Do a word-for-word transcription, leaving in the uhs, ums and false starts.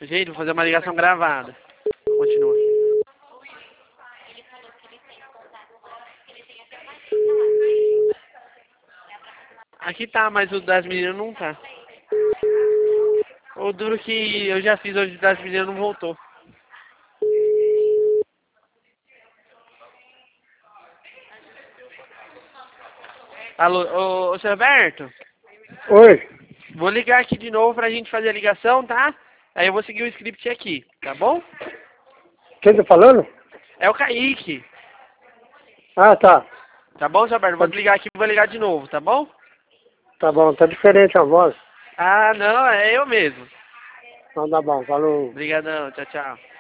Gente, vou fazer uma ligação gravada. Continua. Aqui tá, mas o das meninas não tá. O duro que eu já fiz hoje das meninas não voltou. Alô, ô, ô, seu Roberto? Oi, Vou ligar aqui de novo pra gente fazer a ligação, tá? Aí eu vou seguir o script aqui, tá bom? quem tá falando? É o Kaique. Ah, tá. Tá bom, seu Roberto? Vou desligar aqui e vou ligar de novo, tá bom? Tá bom, tá diferente a voz. Ah, não, é eu mesmo. Então tá bom, falou. Obrigadão, tchau, tchau.